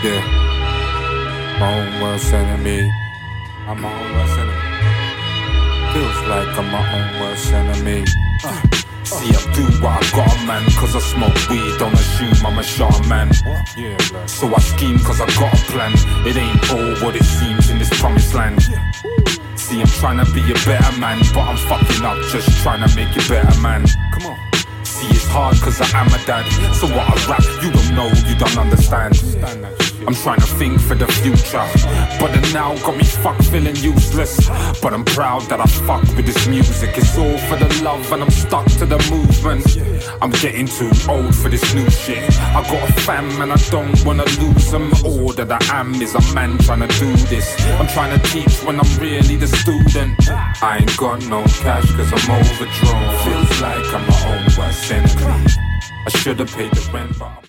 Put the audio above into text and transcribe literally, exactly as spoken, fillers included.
Yeah, my own worst enemy. I'm my own worst enemy. Feels like I'm my own worst enemy. uh, See, I do what I got, man, cause I smoke weed. Don't assume I'm a shaman. Yeah, so I scheme cause I got a plan. It ain't all what it seems in this promised land. See, I'm trying to be a better man, but I'm fucking up just trying to make you better, man. Come on. See, it's hard cause I am a dad. So what I rap, you don't know, you don't understand. I'm trying to think for the future, but the now got me fucked feeling useless. But I'm proud that I fuck with this music. It's all for the love and I'm stuck to the movement. I'm getting too old for this new shit. I got a fam and I don't wanna lose them. All that I am is a man trying to do this. I'm trying to teach when I'm really the student. I ain't got no cash cause I'm overdrawn. Feels like I'm my own worst enemy. I should've paid the rent, but